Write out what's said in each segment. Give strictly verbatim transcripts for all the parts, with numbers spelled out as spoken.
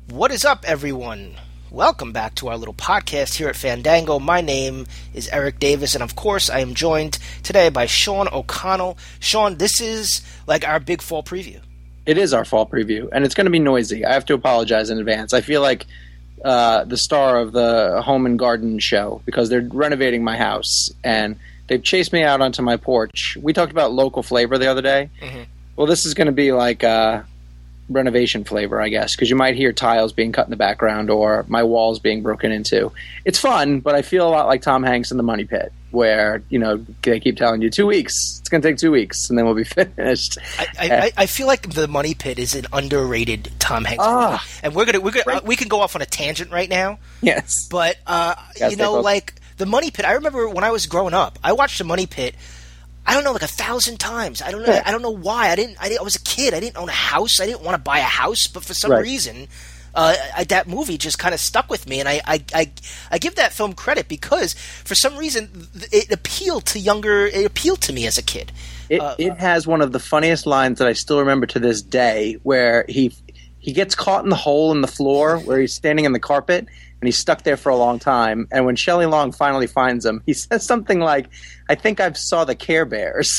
What is up, everyone? Welcome back to our little podcast here at Fandango. My name is Eric Davis, and of course, I am joined today by Sean O'Connell. Sean, this is like our big fall preview. It is our fall preview, and it's going to be noisy. I have to apologize in advance. I feel like uh, the star of the Home and Garden show because they're renovating my house, and they've chased me out onto my porch. We talked about local flavor the other day. Mm-hmm. Well, this is going to be like uh, renovation flavor, I guess, because you might hear tiles being cut in the background or my walls being broken into. It's fun, but I feel a lot like Tom Hanks in The Money Pit, where, you know, they keep telling you two weeks. It's going to take two weeks, and then we'll be finished. I, I, I feel like The Money Pit is an underrated Tom Hanks ah, movie, and we're gonna we're gonna right. uh, we can go off on a tangent right now. Yes, but uh, you know, like The Money Pit. I remember when I was growing up, I watched The Money Pit. I don't know, like a thousand times. I don't know. I don't know why. I didn't. I, didn't, I was a kid. I didn't own a house. I didn't want to buy a house, but for some right. reason, uh, I, that movie just kind of stuck with me. And I, I, I, I give that film credit because for some reason it appealed to younger. It appealed to me as a kid. It, uh, it has one of the funniest lines that I still remember to this day, where he he gets caught in the hole in the floor where he's standing in the carpet. And he's stuck there for a long time. And when Shelley Long finally finds him, he says something like, I think I saw the Care Bears.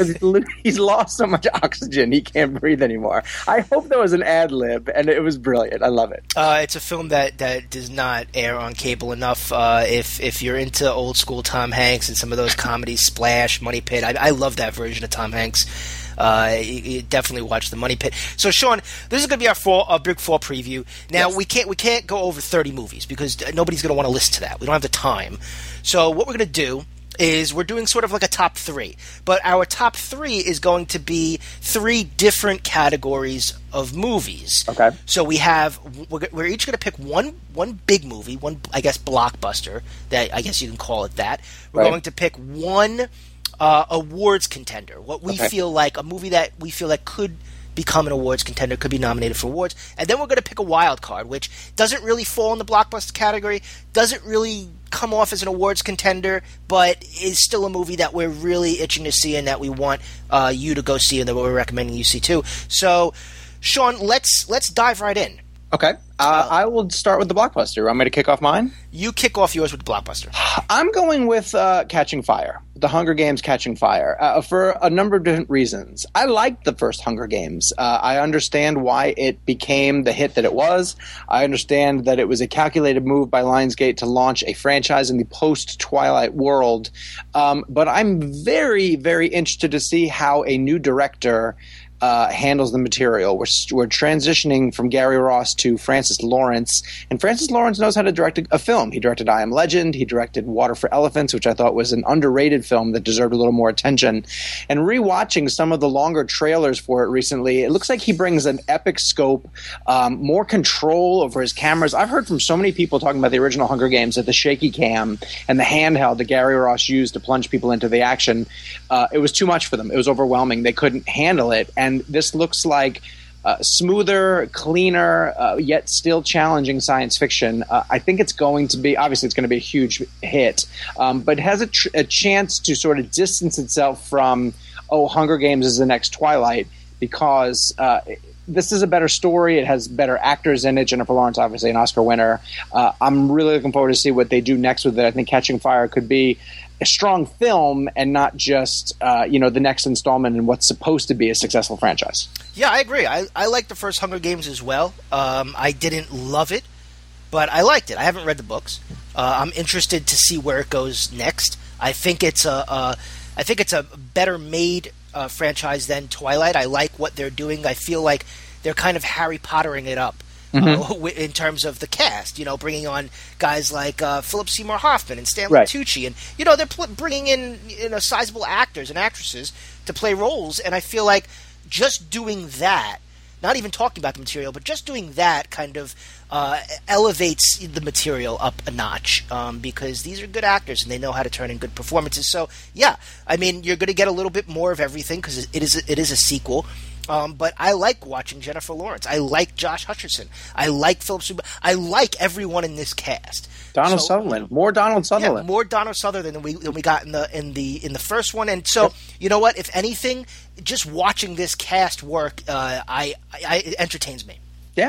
He's lost so much oxygen, he can't breathe anymore. I hope that was an ad lib, and it was brilliant. I love it. Uh, it's a film that, that does not air on cable enough. Uh, if if you're into old school Tom Hanks and some of those comedies, Splash, Money Pit, I, I love that version of Tom Hanks. Uh, you, you definitely watch The Money Pit. So, Sean, this is going to be our fall, our big fall preview. Now, yes. we can't we can't go over thirty movies because nobody's going to want to listen to that. We don't have the time. So, what we're going to do is we're doing sort of like a top three. But our top three is going to be three different categories of movies. Okay. So we have we're, we're each going to pick one one big movie, one I guess blockbuster that I guess you can call it that. We're right. going to pick one. Uh, awards contender, what we okay. feel like, a movie that we feel like could become an awards contender, could be nominated for awards, and then we're going to pick a wild card, which doesn't really fall in the blockbuster category, doesn't really come off as an awards contender, but is still a movie that we're really itching to see and that we want uh, you to go see and that we're recommending you see too. So, Sean, let's let's dive right in. Okay. Uh, I will start with the blockbuster. You want me to kick off mine? You kick off yours with the blockbuster. I'm going with uh, Catching Fire. The Hunger Games Catching Fire. Uh, for a number of different reasons. I liked the first Hunger Games. Uh, I understand why it became the hit that it was. I understand that it was a calculated move by Lionsgate to launch a franchise in the post-Twilight world. Um, but I'm very, very interested to see how a new director Uh, handles the material. We're, we're transitioning from Gary Ross to Francis Lawrence, and Francis Lawrence knows how to direct a, a film. He directed I Am Legend. He directed Water for Elephants, which I thought was an underrated film that deserved a little more attention. And rewatching some of the longer trailers for it recently, it looks like he brings an epic scope, um, more control over his cameras. I've heard from so many people talking about the original Hunger Games that the shaky cam and the handheld that Gary Ross used to plunge people into the action, uh, it was too much for them. It was overwhelming. They couldn't handle it. And this looks like uh, smoother, cleaner, uh, yet still challenging science fiction. Uh, I think it's going to be – obviously it's going to be a huge hit, um, but it has a, tr- a chance to sort of distance itself from, oh, Hunger Games is the next Twilight, because uh, this is a better story. It has better actors in it. Jennifer Lawrence, obviously an Oscar winner. Uh, I'm really looking forward to see what they do next with it. I think Catching Fire could be – a strong film and not just uh, you know the next installment in what's supposed to be a successful franchise. Yeah, I agree. I, I like the first Hunger Games as well. Um, I didn't love it, but I liked it. I haven't read the books. Uh, I'm interested to see where it goes next. I think it's a, a I think it's a better made uh, franchise than Twilight. I like what they're doing. I feel like they're kind of Harry Pottering it up. Mm-hmm. Uh, in terms of the cast, you know, bringing on guys like uh, Philip Seymour Hoffman and Stanley right. Tucci, and you know they're pl- bringing in you know sizable actors and actresses to play roles, and I feel like just doing that, not even talking about the material, but just doing that kind of uh, elevates the material up a notch um, because these are good actors and they know how to turn in good performances. So yeah, I mean you're going to get a little bit more of everything because it is a, it is a sequel. Um, but I like watching Jennifer Lawrence. I like Josh Hutcherson. I like Philip Seymour. I like everyone in this cast. Donald so, Sutherland, more Donald Sutherland, yeah, more Donald Sutherland than we than we got in the in the in the first one. And so, yep. you know what? If anything, just watching this cast work, uh, I, I it entertains me. Yeah.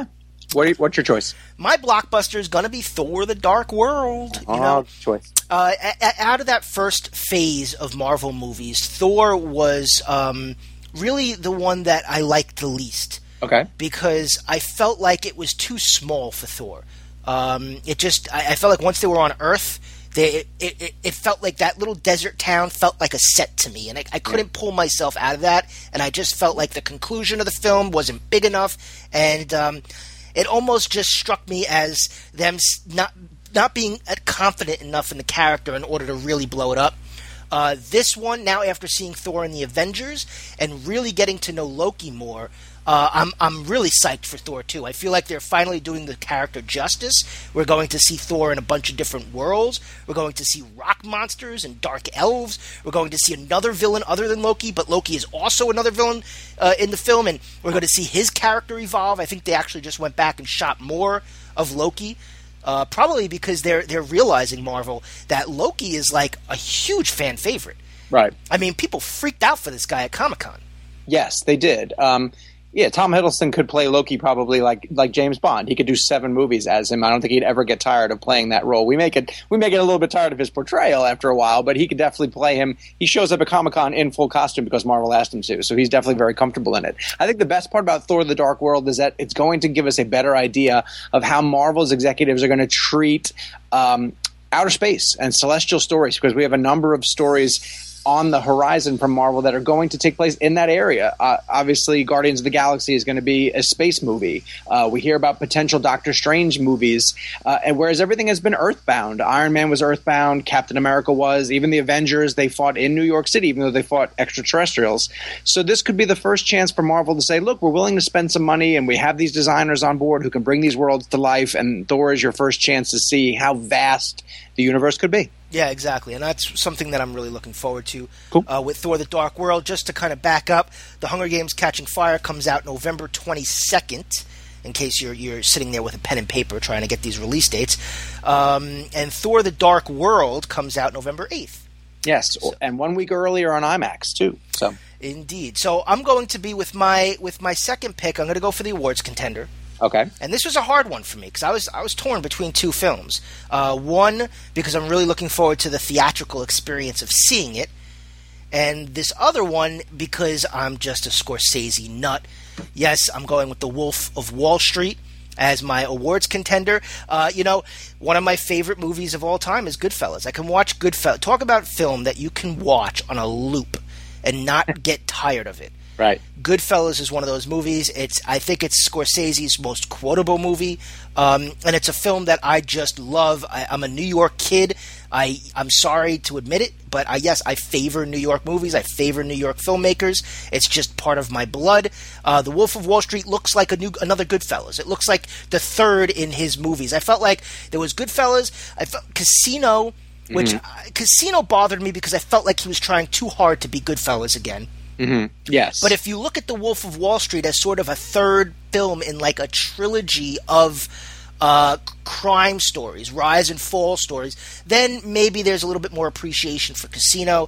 What are you, what's your choice? My blockbuster is going to be Thor: The Dark World. You oh, know, choice. Uh, a- a- out of that first phase of Marvel movies, Thor was um, really the one that I liked the least. Okay. Because I felt like it was too small for Thor. Um, it just, I, I felt like once they were on Earth, they, it, it, it felt like that little desert town felt like a set to me, and I, I couldn't pull myself out of that, and I just felt like the conclusion of the film wasn't big enough, and um, it almost just struck me as them not not being confident enough in the character in order to really blow it up. Uh, this one, now after seeing Thor and the Avengers and really getting to know Loki more, Uh, I'm I'm really psyched for Thor two. I feel like they're finally doing the character justice. We're going to see Thor in a bunch of different worlds. We're going to see rock monsters and dark elves. We're going to see another villain other than Loki, but Loki is also another villain uh, in the film, and we're going to see his character evolve. I think they actually just went back and shot more of Loki, uh, probably because they're they're realizing, Marvel, that Loki is like a huge fan favorite. Right. I mean, people freaked out for this guy at Comic-Con. Yes, they did. Um, Yeah, Tom Hiddleston could play Loki probably like like James Bond. He could do seven movies as him. I don't think he'd ever get tired of playing that role. We make it we make it a little bit tired of his portrayal after a while, but he could definitely play him. He shows up at Comic-Con in full costume because Marvel asked him to, so he's definitely very comfortable in it. I think the best part about Thor: The Dark World is that it's going to give us a better idea of how Marvel's executives are going to treat um, outer space and celestial stories, because we have a number of stories on the horizon from Marvel that are going to take place in that area. Uh, obviously, Guardians of the Galaxy is going to be a space movie. Uh, we hear about potential Doctor Strange movies, uh, and whereas everything has been Earthbound. Iron Man was Earthbound, Captain America was, even the Avengers, they fought in New York City, even though they fought extraterrestrials. So this could be the first chance for Marvel to say, look, we're willing to spend some money, and we have these designers on board who can bring these worlds to life, and Thor is your first chance to see how vast the universe could be. Yeah, exactly, and that's something that I'm really looking forward to. Cool. Uh, with Thor: The Dark World. Just to kind of back up, The Hunger Games: Catching Fire comes out November twenty-second, in case you're you're sitting there with a pen and paper trying to get these release dates. Um, and Thor: The Dark World comes out November eighth. Yes, so, and one week earlier on IMAX, too. So Indeed. So I'm going to be with my with my second pick. I'm going to go for the awards contender. Okay. And this was a hard one for me because I was I was torn between two films. Uh, one, because I'm really looking forward to the theatrical experience of seeing it, and this other one because I'm just a Scorsese nut. Yes, I'm going with The Wolf of Wall Street as my awards contender. Uh, you know, one of my favorite movies of all time is Goodfellas. I can watch Goodfellas. Talk about film that you can watch on a loop and not get tired of it. Right. Goodfellas is one of those movies. It's I think it's Scorsese's most quotable movie, um, and it's a film that I just love. I, I'm a New York kid. I I'm sorry to admit it, but I, yes, I favor New York movies. I favor New York filmmakers. It's just part of my blood. Uh, the Wolf of Wall Street looks like a new another Goodfellas. It looks like the third in his movies. I felt like there was Goodfellas. I felt Casino, which mm-hmm. uh, Casino bothered me because I felt like he was trying too hard to be Goodfellas again. Mm-hmm. Yes. But if you look at The Wolf of Wall Street as sort of a third film in like a trilogy of uh, crime stories, rise and fall stories, then maybe there's a little bit more appreciation for Casino.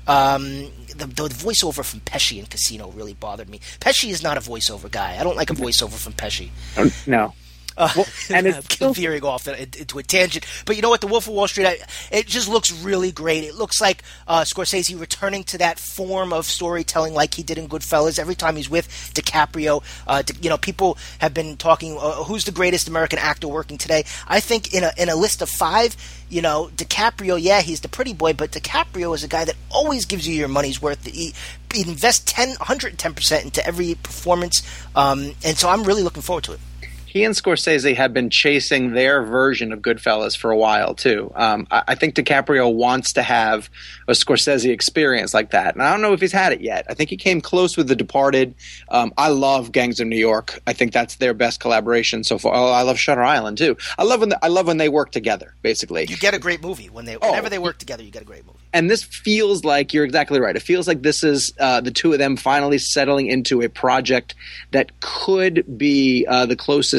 Um, the, the voiceover from Pesci in Casino really bothered me. Pesci is not a voiceover guy. I don't like a voiceover from Pesci. No. Uh, well, and it's still veering off into a tangent, but you know what? The Wolf of Wall Street, I, it just looks really great. It looks like uh, Scorsese returning to that form of storytelling, like he did in Goodfellas. Every time he's with DiCaprio, uh, di, you know, people have been talking. Uh, who's the greatest American actor working today? I think in a in a list of five, you know, DiCaprio. Yeah, he's the pretty boy, but DiCaprio is a guy that always gives you your money's worth. He, he invests ten, one hundred ten percent into every performance, um, and so I'm really looking forward to it. He and Scorsese have been chasing their version of Goodfellas for a while, too. Um, I, I think DiCaprio wants to have a Scorsese experience like that. And I don't know if he's had it yet. I think he came close with The Departed. Um, I love Gangs of New York. I think that's their best collaboration so far. Oh, I love Shutter Island, too. I love when the, I love when they work together, basically. You get a great movie. When they, Whenever oh, they work together, you get a great movie. And this feels like, you're exactly right, it feels like this is uh, the two of them finally settling into a project that could be uh, the closest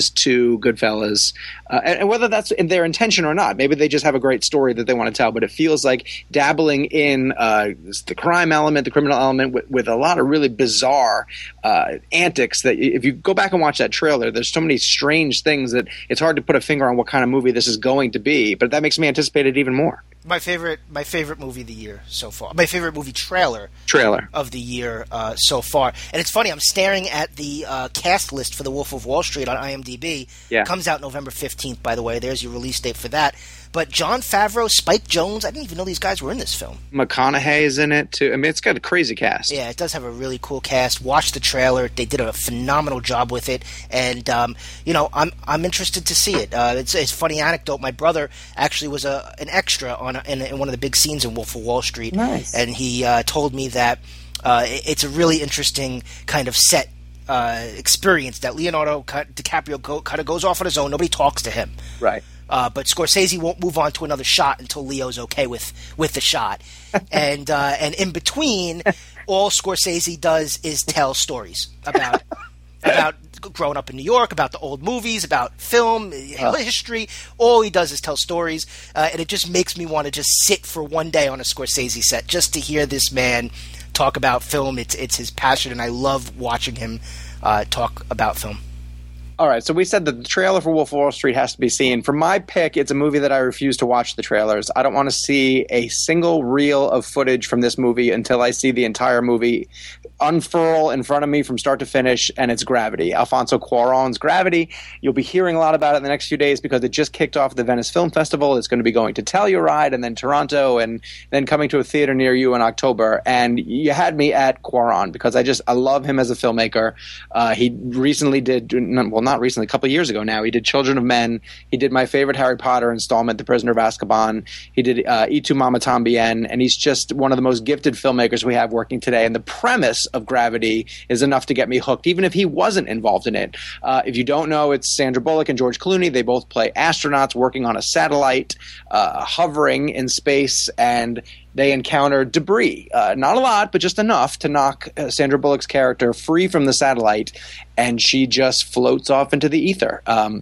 prequels to Goodfellas, uh, and, and whether that's in their intention or not. Maybe they just have a great story that they want to tell, but it feels like dabbling in uh, the crime element, the criminal element, with, with a lot of really bizarre uh, antics that if you go back and watch that trailer, there's so many strange things that it's hard to put a finger on what kind of movie this is going to be, but that makes me anticipate it even more. My favorite, my favorite movie of the year so far. My favorite movie trailer, trailer of the year uh, so far. And it's funny. I'm staring at the uh, cast list for The Wolf of Wall Street on IMDb. Yeah, comes out November fifteenth. By the way, there's your release date for that. But Jon Favreau, Spike Jonze, I didn't even know these guys were in this film. McConaughey is in it too. I mean, it's got a crazy cast. Yeah, it does have a really cool cast. Watch the trailer; they did a phenomenal job with it, and um, you know, I'm I'm interested to see it. Uh, it's it's a funny anecdote. My brother actually was a an extra on a, in, in one of the big scenes in Wolf of Wall Street. Nice. And he uh, told me that uh, it, it's a really interesting kind of set uh, experience. That Leonardo DiCaprio go, kind of goes off on his own. Nobody talks to him. Right. Uh, but Scorsese won't move on to another shot until Leo's okay with, with the shot. and uh, and in between, all Scorsese does is tell stories about about growing up in New York, about the old movies, about film, oh. history. All he does is tell stories, uh, and it just makes me want to just sit for one day on a Scorsese set just to hear this man talk about film. It's it's his passion, and I love watching him uh, talk about film. All right, so we said that the trailer for Wolf of Wall Street has to be seen. For my pick, it's a movie that I refuse to watch the trailers. I don't want to see a single reel of footage from this movie until I see the entire movie unfurl in front of me from start to finish, and it's Gravity. Alfonso Cuarón's Gravity. You'll be hearing a lot about it in the next few days because it just kicked off the Venice Film Festival. It's going to be going to Telluride and then Toronto and then coming to a theater near you in October. And you had me at Cuarón because I just I love him as a filmmaker. Uh, he recently did, well, not recently, a couple of years ago now, he did Children of Men. He did my favorite Harry Potter installment, The Prisoner of Azkaban. He did uh, Y Tu Mamá También, and he's just one of the most gifted filmmakers we have working today. And the premise of Gravity is enough to get me hooked, even if he wasn't involved in it. Uh, if you don't know, it's Sandra Bullock and George Clooney. They both play astronauts working on a satellite, uh, hovering in space, and they encounter debris. Uh, not a lot, but just enough to knock uh, Sandra Bullock's character free from the satellite, and she just floats off into the ether. Um,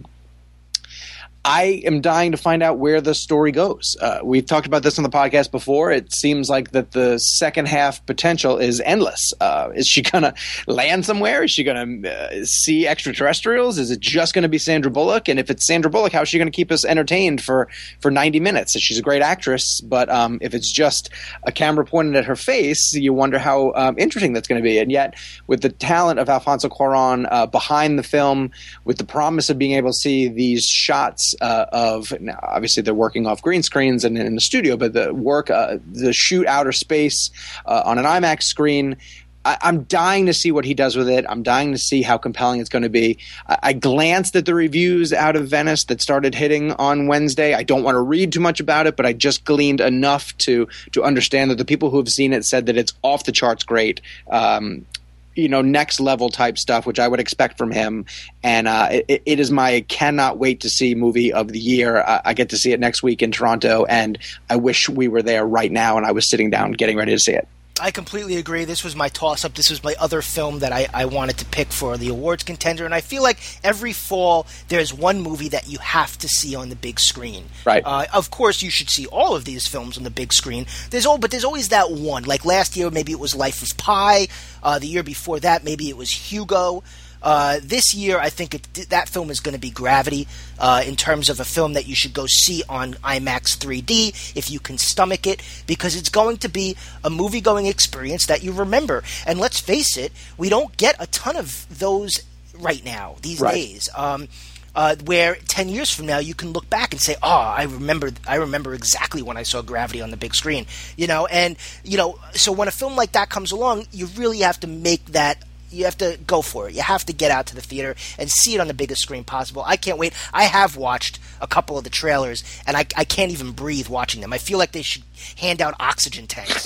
I am dying to find out where the story goes. Uh, we've talked about this on the podcast before. It seems like that the second half potential is endless. Uh, is she going to land somewhere? Is she going to uh, see extraterrestrials? Is it just going to be Sandra Bullock? And if it's Sandra Bullock, how is she going to keep us entertained for, for ninety minutes? She's a great actress, but um, if it's just a camera pointed at her face, you wonder how um, interesting that's going to be. And yet, with the talent of Alfonso Cuarón uh, behind the film, with the promise of being able to see these shots Uh, of now, obviously they're working off green screens and in the studio, but the work, uh, the shoot outer space uh, on an IMAX screen. I, I'm dying to see what he does with it. I'm dying to see how compelling it's going to be. I, I glanced at the reviews out of Venice that started hitting on Wednesday. I don't want to read too much about it, but I just gleaned enough to to understand that the people who have seen it said that it's off the charts great. Um, you know, next level type stuff, which I would expect from him. And uh, it, it is my cannot wait to see movie of the year. I, I get to see it next week in Toronto, and I wish we were there right now and I was sitting down getting ready to see it. I completely agree. This was my toss-up. This was my other film that I, I wanted to pick for the awards contender. And I feel like every fall there's one movie that you have to see on the big screen. Right. Uh, of course, you should see all of these films on the big screen. There's all, But there's always that one. Like last year, maybe it was Life of Pi. Uh, the year before that, maybe it was Hugo. Uh, this year, I think it, that film is going to be Gravity uh, in terms of a film that you should go see on IMAX three D if you can stomach it, because it's going to be a movie-going experience that you remember. And let's face it, we don't get a ton of those right now, these right. days. Um, Uh, where ten years from now you can look back and say, "Oh, I remember, I remember exactly when I saw Gravity on the big screen," you know. And you know, so when a film like that comes along, you really have to make that. You have to go for it. You have to get out to the theater and see it on the biggest screen possible. I can't wait. I have watched a couple of the trailers, and I, I can't even breathe watching them. I feel like they should hand out oxygen tanks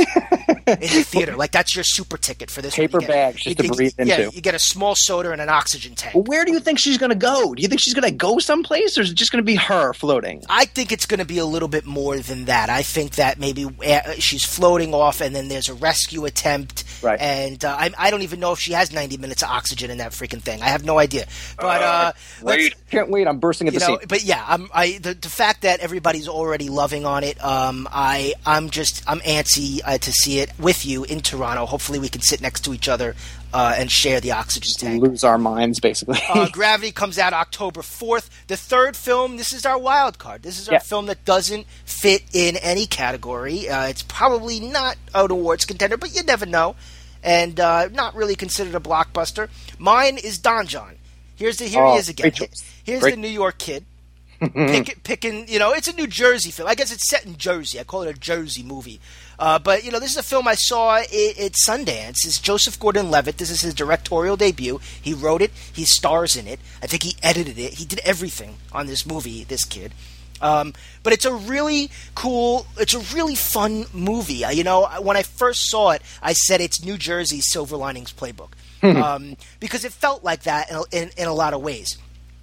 in the theater. Like, that's your super ticket for this. Paper get, bags just you, to breathe you, into. Yeah, you get a small soda and an oxygen tank. Well, where do you think she's going to go? Do you think she's going to go someplace, or is it just going to be her floating? I think it's going to be a little bit more than that. I think that maybe uh, she's floating off, and then there's a rescue attempt. Right. And uh, I, I don't even know if she has has ninety minutes of oxygen in that freaking thing. I have no idea. But uh, wait, can't wait. I'm bursting at the know, seams. But yeah, I'm, I the, the fact that everybody's already loving on it, um, I I'm just I'm antsy uh, to see it with you in Toronto. Hopefully, we can sit next to each other uh, and share the oxygen tank. Lose our minds, basically. uh, Gravity comes out October fourth. The third film. This is our wild card. This is our yeah. film that doesn't fit in any category. Uh, it's probably not an awards contender, but you never know. And uh, not really considered a blockbuster. Mine is Don John. Here's the here oh, he is again. Here's great. the New York kid pick, picking. You know, it's a New Jersey film. I guess it's set in Jersey. I call it a Jersey movie. Uh, but you know, this is a film I saw at, at Sundance. It's Joseph Gordon-Levitt. This is his directorial debut. He wrote it. He stars in it. I think he edited it. He did everything on this movie. This kid. Um, but it's a really cool, it's a really fun movie. Uh, you know, when I first saw it, I said it's New Jersey's Silver Linings Playbook, um, because it felt like that in a, in, in a lot of ways.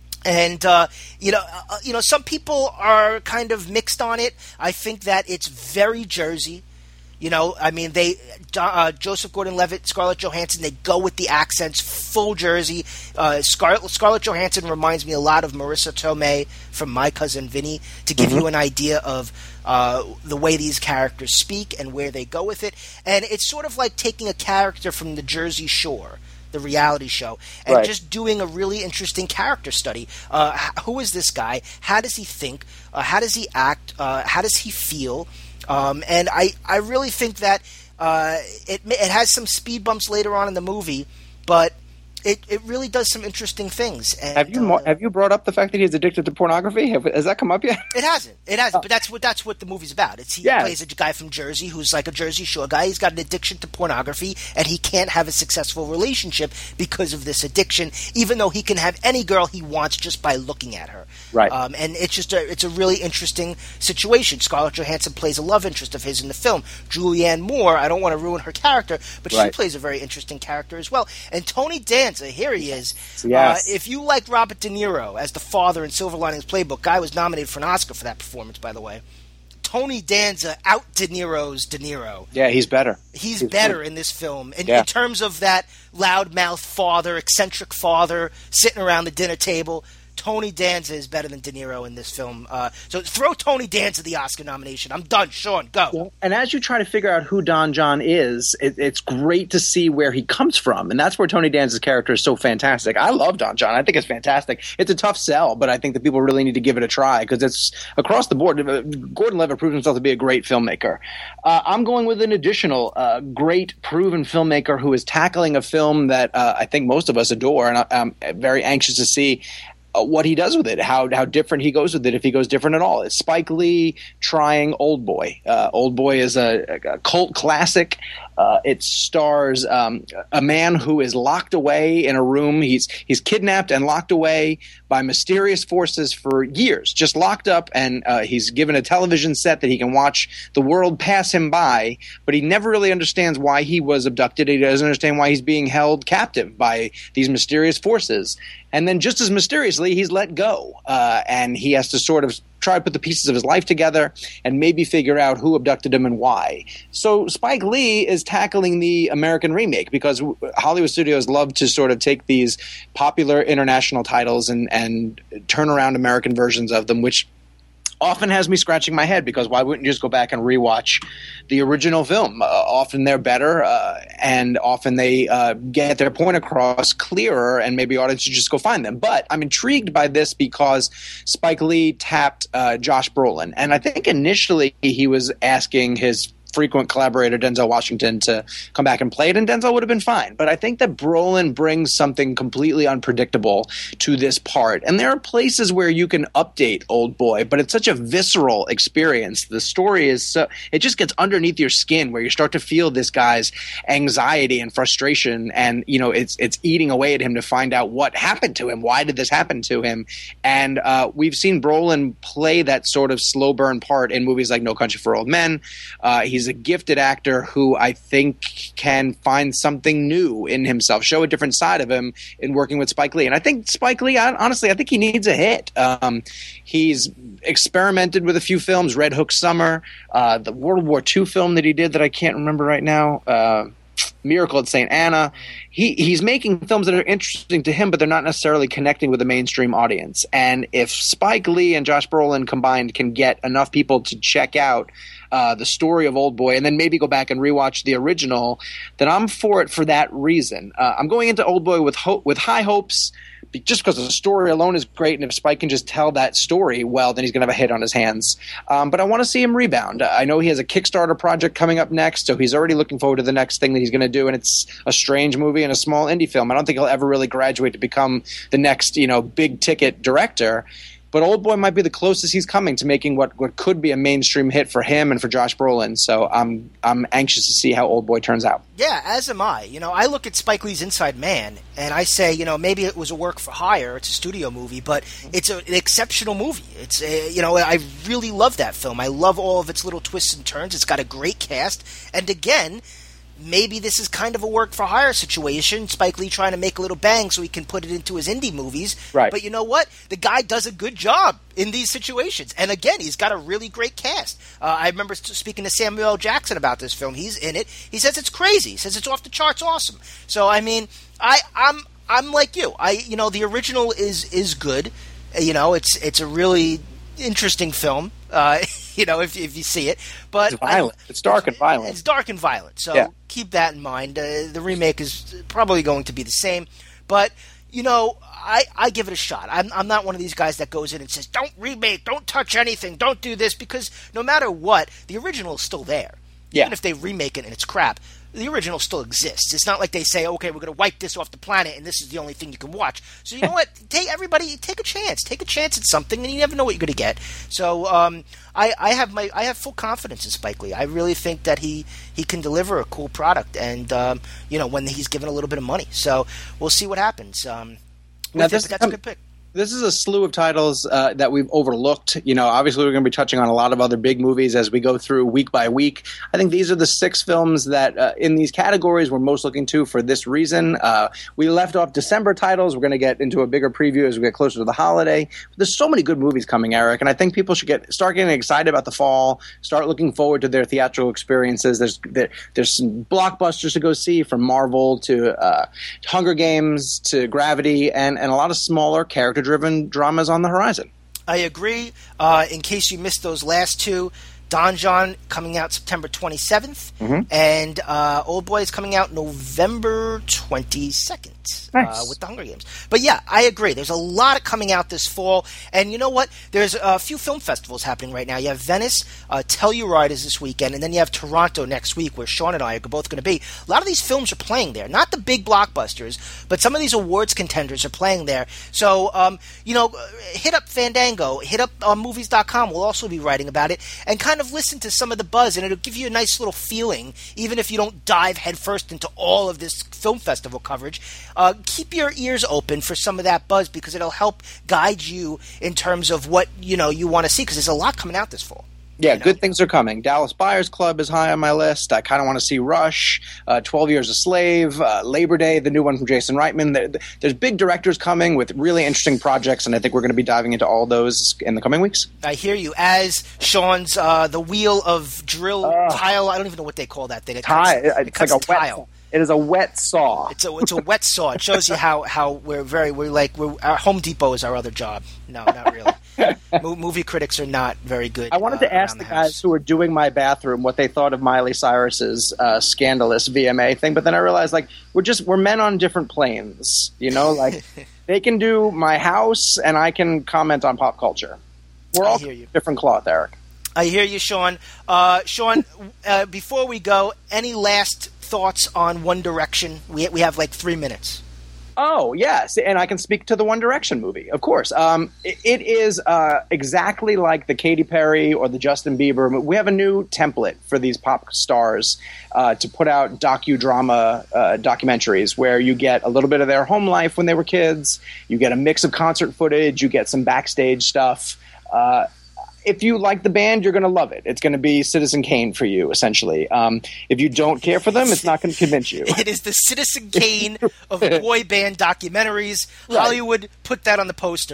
And uh, you know, uh, you know, some people are kind of mixed on it. I think that it's very Jersey. You know, I mean, they uh, Joseph Gordon-Levitt, Scarlett Johansson, they go with the accents, full Jersey. Uh, Scarlett, Scarlett Johansson reminds me a lot of Marissa Tomei from My Cousin Vinny, to give mm-hmm. you an idea of uh, the way these characters speak and where they go with it. And it's sort of like taking a character from the Jersey Shore, the reality show, and right. just doing a really interesting character study. Uh, who is this guy? How does he think? Uh, how does he act? Uh, how does he feel? Um, and I, I really think that uh, it it has some speed bumps later on in the movie, but it, it really does some interesting things. And, have you uh, have you brought up the fact that he's addicted to pornography? Have, has that come up yet? It hasn't. It hasn't. Oh. But that's what that's what the movie's about. It's he yeah. plays a guy from Jersey who's like a Jersey Shore guy. He's got an addiction to pornography, and he can't have a successful relationship because of this addiction, even though he can have any girl he wants just by looking at her. Right. Um, and it's just a it's a really interesting situation. Scarlett Johansson plays a love interest of his in the film. Julianne Moore, I don't want to ruin her character, but right. she plays a very interesting character as well. And Tony Danza, here he is. Yes. Uh, if you liked Robert De Niro as the father in Silver Linings Playbook, guy was nominated for an Oscar for that performance, by the way. Tony Danza out De Niro's De Niro. Yeah, he's better. He's, he's better good. in this film. In, yeah. in terms of that loudmouth father, eccentric father, sitting around the dinner table, Tony Danza is better than De Niro in this film. Uh, so throw Tony Danza the Oscar nomination. I'm done. Sean, go. Yeah. And as you try to figure out who Don John is, it, it's great to see where he comes from. And that's where Tony Danza's character is so fantastic. I love Don John. I think it's fantastic. It's a tough sell, but I think that people really need to give it a try because it's across the board. Gordon-Levitt proves himself to be a great filmmaker. Uh, I'm going with an additional uh, great proven filmmaker who is tackling a film that uh, I think most of us adore, and I'm very anxious to see what he does with it, how how different he goes with it, if he goes different at all. It's Spike Lee trying Old Boy. Uh, Old Boy is a, a cult classic. Uh, it stars um, a man who is locked away in a room. He's he's kidnapped and locked away by mysterious forces for years, just locked up, and uh, he's given a television set that he can watch the world pass him by, but he never really understands why he was abducted. He doesn't understand why he's being held captive by these mysterious forces. And then just as mysteriously, he's let go, uh, and he has to sort of try to put the pieces of his life together and maybe figure out who abducted him and why. So Spike Lee is tackling the American remake because Hollywood studios love to sort of take these popular international titles and, and turn around American versions of them, which often has me scratching my head because why wouldn't you just go back and rewatch the original film? Uh, often they're better uh, and often they uh, get their point across clearer and maybe audiences should just go find them. But I'm intrigued by this because Spike Lee tapped uh, Josh Brolin. And I think initially he was asking his frequent collaborator Denzel Washington to come back and play it, and Denzel would have been fine. But I think that Brolin brings something completely unpredictable to this part. And there are places where you can update Old Boy, but it's such a visceral experience. The story is so – it just gets underneath your skin where you start to feel this guy's anxiety and frustration, and, you know, it's it's eating away at him to find out what happened to him. Why did this happen to him? And uh, we've seen Brolin play that sort of slow burn part in movies like No Country for Old Men. Uh, he's a gifted actor who I think can find something new in himself, show a different side of him in working with Spike Lee. And I think Spike Lee, honestly, I think he needs a hit. Um, he's experimented with a few films, Red Hook Summer, uh, the World War Two film that he did that I can't remember right now. Uh, Miracle at Saint Anna. He he's making films that are interesting to him, but they're not necessarily connecting with the mainstream audience. And if Spike Lee and Josh Brolin combined can get enough people to check out uh, the story of Old Boy and then maybe go back and rewatch the original, then I'm for it for that reason. Uh, I'm going into Old Boy with ho- with high hopes, just because the story alone is great, and if Spike can just tell that story well, then he's going to have a hit on his hands. Um, but I want to see him rebound. I know he has a Kickstarter project coming up next, so he's already looking forward to the next thing that he's going to do, and it's a strange movie and a small indie film. I don't think he'll ever really graduate to become the next, you know, big-ticket director. But Old Boy might be the closest he's coming to making what, what could be a mainstream hit for him and for Josh Brolin. So I'm I'm anxious to see how Old Boy turns out. Yeah, as am I. You know, I look at Spike Lee's Inside Man, and I say, you know, maybe it was a work for hire. It's a studio movie, but it's a, an exceptional movie. It's, a, you know, I really love that film. I love all of its little twists and turns. It's got a great cast. And again, maybe this is kind of a work-for-hire situation, Spike Lee trying to make a little bang so he can put it into his indie movies. Right. But you know what? The guy does a good job in these situations. And again, he's got a really great cast. Uh, I remember speaking to Samuel L. Jackson about this film. He's in it. He says it's crazy. He says it's off the charts awesome. So, I mean, I, I'm I'm like you. I You know, the original is is good. You know, it's it's a really interesting film. Uh, you know, if if you see it, but it's violent. I, it's dark and violent. It's dark and violent. So yeah. keep that in mind. Uh, the remake is probably going to be the same, but you know, I, I give it a shot. I'm I'm not one of these guys that goes in and says, "Don't remake, don't touch anything, don't do this," because no matter what, the original is still there. Yeah. Even if they remake it and it's crap, the original still exists. It's not like they say, okay, we're going to wipe this off the planet and this is the only thing you can watch. So you know what? Take everybody, take a chance. Take a chance at something, and you never know what you're going to get. So um, I, I have my I have full confidence in Spike Lee. I really think that he, he can deliver a cool product, and um, you know, when he's given a little bit of money. So we'll see what happens. Um, now, this, that's a good pick. This is a slew of titles uh, that we've overlooked. You know, obviously we're going to be touching on a lot of other big movies as we go through week by week. I think these are the six films that uh, in these categories we're most looking to for this reason. Uh, we left off December titles. We're going to get into a bigger preview as we get closer to the holiday. There's so many good movies coming, Eric, and I think people should get start getting excited about the fall, start looking forward to their theatrical experiences. There's there, there's some blockbusters to go see, from Marvel to uh, Hunger Games to Gravity, and, and a lot of smaller character driven dramas on the horizon. I agree. Uh, in case you missed those last two, Don John coming out September twenty-seventh, mm-hmm. and uh, Old Boy is coming out November twenty-second. Nice. Uh, with the Hunger Games. But yeah, I agree. There's a lot coming out this fall. And you know what? There's a few film festivals happening right now. You have Venice, uh, Telluride is this weekend, and then you have Toronto next week, where Sean and I are both going to be. A lot of these films are playing there. Not the big blockbusters, but some of these awards contenders are playing there. So, um, you know, hit up Fandango, hit up uh, movies dot com. We'll also be writing about it, and kind of listen to some of the buzz, and it'll give you a nice little feeling, even if you don't dive headfirst into all of this film festival coverage. Uh, keep your ears open for some of that buzz, because it'll help guide you in terms of what, you know, you want to see, because there's a lot coming out this fall. Yeah, you know? Good things are coming. Dallas Buyers Club is high on my list. I kind of want to see Rush, uh, twelve Years a Slave, uh, Labor Day, the new one from Jason Reitman. There, there's big directors coming with really interesting projects, and I think we're going to be diving into all those in the coming weeks. I hear you. As Sean's uh, the wheel of drill uh, tile, I don't even know what they call that thing. It tie. Cuts, it's it cuts like a tile. Wet, it is a wet saw. It's a it's a wet saw. It shows you how, how we're very we're like we're, our Home Depot is our other job. No, not really. Mo- movie critics are not very good. I wanted to uh, ask the, the guys who were doing my bathroom what they thought of Miley Cyrus's uh, scandalous V M A thing, but then I realized, like, we're just we're men on different planes, you know. Like, they can do my house, and I can comment on pop culture. We're I all hear you. different cloth, Eric. I hear you, Sean. Uh, Sean, uh, before we go, any last thoughts on One Direction? We we have like three minutes. Oh, yes, and I can speak to the One Direction movie, of course. Um, it, it is uh, exactly like the Katy Perry or the Justin Bieber. We have a new template for these pop stars uh, to put out docudrama uh, documentaries where you get a little bit of their home life when they were kids, you get a mix of concert footage, you get some backstage stuff. Uh, If you like the band, you're going to love it. It's going to be Citizen Kane for you, essentially. Um, if you don't care for them, it's not going to convince you. It is the Citizen Kane of boy band documentaries. Right. Hollywood put that on the poster.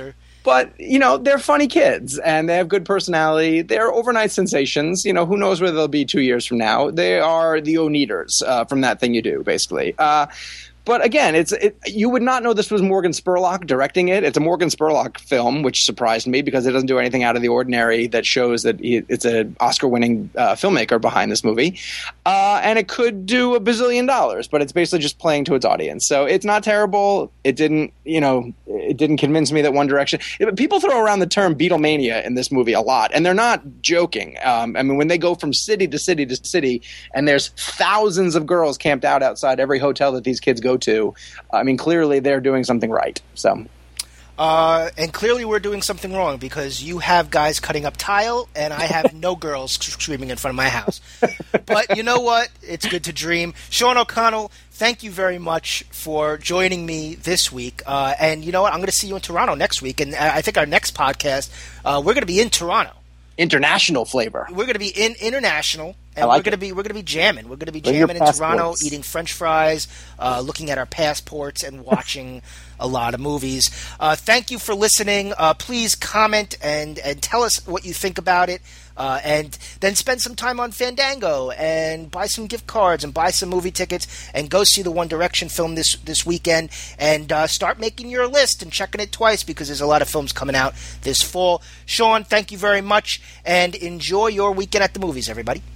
But, you know, they're funny kids, and they have good personality. They're overnight sensations. You know, who knows where they'll be two years from now. They are the Oneaters uh, from That Thing You Do, basically. Uh, but again, it's it, you would not know this was Morgan Spurlock directing it. It's a Morgan Spurlock film, which surprised me because it doesn't do anything out of the ordinary that shows that he, it's an Oscar-winning uh, filmmaker behind this movie. Uh, and it could do a bazillion dollars, but it's basically just playing to its audience. So it's not terrible. It didn't, you know, it didn't convince me that One Direction. It, people throw around the term Beatlemania in this movie a lot, and they're not joking. Um, I mean, when they go from city to city to city, and there's thousands of girls camped out outside every hotel that these kids go to, I mean, clearly they're doing something right. So. Uh, and clearly we're doing something wrong because you have guys cutting up tile and I have no girls screaming in front of my house. But you know what? It's good to dream. Sean O'Connell, thank you very much for joining me this week. Uh, and you know what? I'm going to see you in Toronto next week. And I think our next podcast, uh, we're going to be in Toronto. International flavor. We're going to be in international, and like we're going to be we're going to be jamming. We're going to be Bring your jamming in Toronto, passports. eating French fries, uh, looking at our passports, and watching a lot of movies. Uh, thank you for listening. Uh, please comment and and tell us what you think about it. Uh, and then spend some time on Fandango and buy some gift cards and buy some movie tickets and go see the One Direction film this this weekend and uh, start making your list and checking it twice because there's a lot of films coming out this fall. Sean, thank you very much and enjoy your weekend at the movies, everybody.